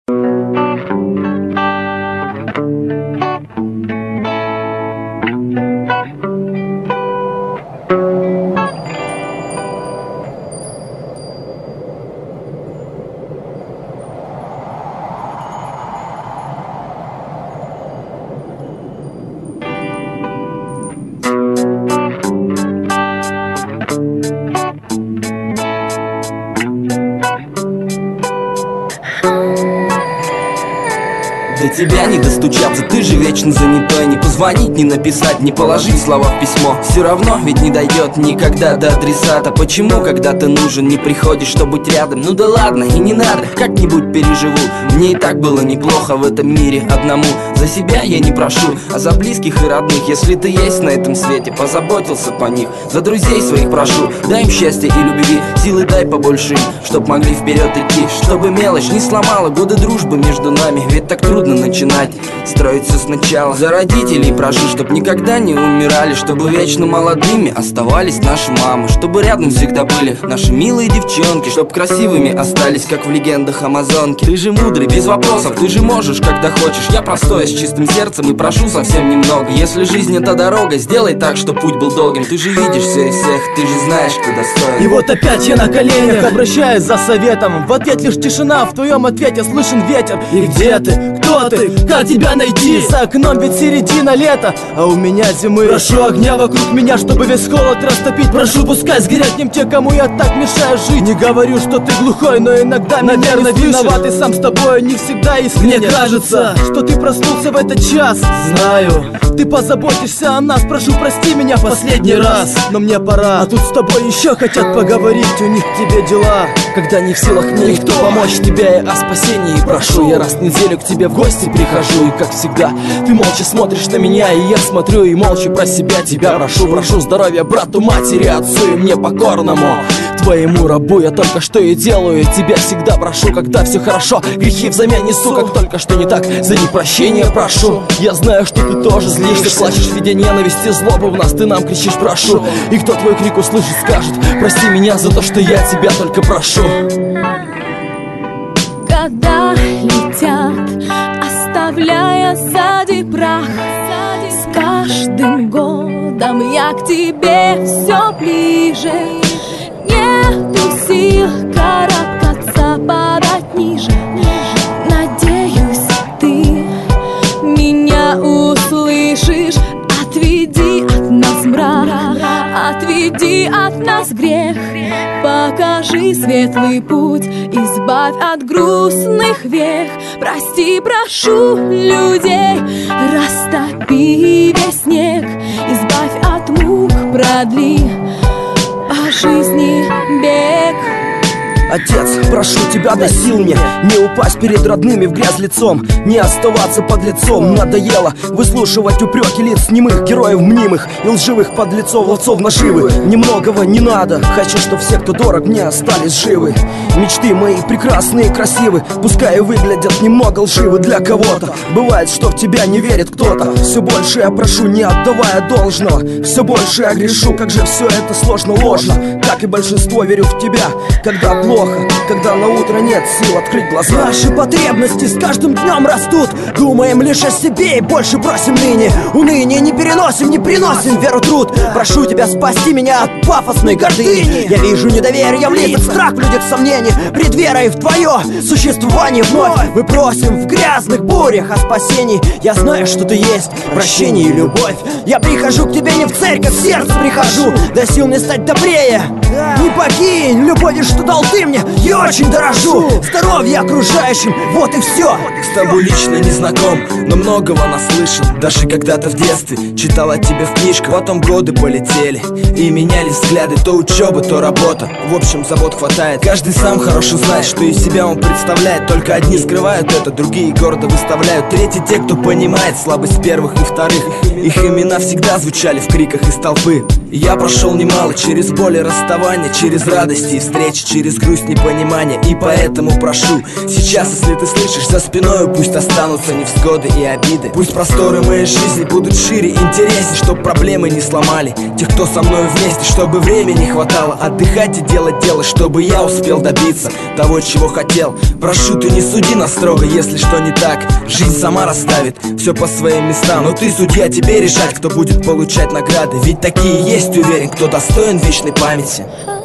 До тебя не достучаться, ты же вечно занятой. Не позвонить, не написать, не положить слова в письмо. Все равно ведь не дойдет никогда до адресата. Почему, когда ты нужен, не приходишь, чтобы быть рядом? Ну да ладно, и не надо, как-нибудь переживу. Мне и так было неплохо в этом мире одному. За себя я не прошу, а за близких и родных. Если ты есть на этом свете, позаботился по них. За друзей своих прошу, дай им счастья и любви. Силы дай побольше им, чтоб могли вперед идти. Чтобы мелочь не сломала годы дружбы между нами. Ведь так трудно начинать, строить все сначала. За родителей прошу, чтоб никогда не умирали. Чтобы вечно молодыми оставались наши мамы. Чтобы рядом всегда были наши милые девчонки. Чтоб красивыми остались, как в легендах Амазонки. Ты же мудрый, без вопросов, ты же можешь, когда хочешь. Я простой, с чистым сердцем и прошу совсем немного. Если жизнь это дорога, сделай так, чтоб путь был долгим. Ты же видишь все из всех, ты же знаешь, кто достоин. И вот опять я на коленях, обращаюсь за советом. В ответ лишь тишина, в твоем ответе слышен ветер. И где ты? Кто ты? Как тебя найти? За окном ведь середина лета, а у меня зимы. Прошу огня вокруг меня, чтобы весь холод растопить. Прошу, пускай сгорят ним те, кому я так мешаю жить. Не говорю, что ты глухой, но иногда наверное виноват. И сам с тобой не всегда искренне. Мне кажется, что ты проснулся в этот час. Знаю, ты позаботишься о нас. Прошу, прости меня в последний раз, но мне пора. А тут с тобой еще хотят поговорить. У них к тебе дела, когда не в силах мне никто помочь тебе о спасении. Прошу, я раз в неделю к тебе в гости прихожу. И как всегда, ты молча смотришь на меня, и я смотрю и молча про себя тебя прошу. Прошу здоровья брату, матери, отцу и мне покорному, твоему рабу. Я только что и делаю, тебя всегда прошу. Когда все хорошо, грехи взамен несу. Как только что не так, за непрощение прошу. Я знаю, что ты тоже злишься, плачешь в виде ненависти, злобы в нас, ты нам кричишь прошу. И кто твой крик услышит, скажет: прости меня за то, что я тебя только прошу. Года летят, оставляя сзади прах. С каждым годом я к тебе все ближе. Нету сил карабкаться, падать ниже. Надеюсь, ты меня услышишь. Отведи от нас мрак, отведи от нас грех. Покажи светлый путь, избавь от грустных вех. Прости, прошу людей, растопи весь снег. Избавь от мук, продли по жизни бег. Отец, прошу тебя, дай сил мне не упасть перед родными в грязь лицом, не оставаться под лицом. Надоело выслушивать упреки лиц немых, героев мнимых и лживых подлецов, ловцов наживы. Немногого не надо, хочу, чтоб все, кто дорог мне, остались живы. Мечты мои прекрасные и красивы, пускай и выглядят немного лживы для кого-то. Бывает, что в тебя не верит кто-то. Все больше я прошу, не отдавая должного. Все больше я грешу, как же все это сложно, ложно. Как и большинство, верю в тебя, когда плохо, когда на утро нет сил открыть глаза. Наши потребности с каждым днем растут. Думаем лишь о себе и больше просим ныне. Уныние не переносим, не приносим веру труд. Прошу тебя, спасти меня от пафосной гордыни. Я вижу недоверие в лицах, страх в людях, сомнений. Пред верой в твое существование вновь мы просим в грязных бурях о спасении. Я знаю, что ты есть прощение и любовь. Я прихожу к тебе не в церковь, в сердце прихожу. Дай сил мне стать добрее. Не покинь любовью, что дал ты мне. Я очень дорожу здоровье окружающим, вот и все. С тобой лично не знаком, но многого наслышан. Даже когда-то в детстве читал о тебе в книжках. Потом годы полетели и менялись взгляды. То учеба, то работа, в общем забот хватает. Каждый сам хорошо знает, что из себя он представляет. Только одни скрывают это, другие гордо выставляют. Третьи те, кто понимает слабость первых и вторых. Их имена всегда звучали в криках из толпы. Я прошел немало через боль и расставания, через радости и встречи, через грусть, непонимания. И поэтому прошу, сейчас, если ты слышишь за спиною, пусть останутся невзгоды и обиды. Пусть просторы моей жизни будут шире, интереснее, чтоб проблемы не сломали тех, кто со мной вместе, чтобы времени хватало отдыхать и делать дело, чтобы я успел добиться того, чего хотел. Прошу, ты не суди нас строго, если что не так. Жизнь сама расставит все по своим местам, но ты судья, тебе решать, кто будет получать награды. Ведь такие есть, уверен, кто достоин вечной памяти.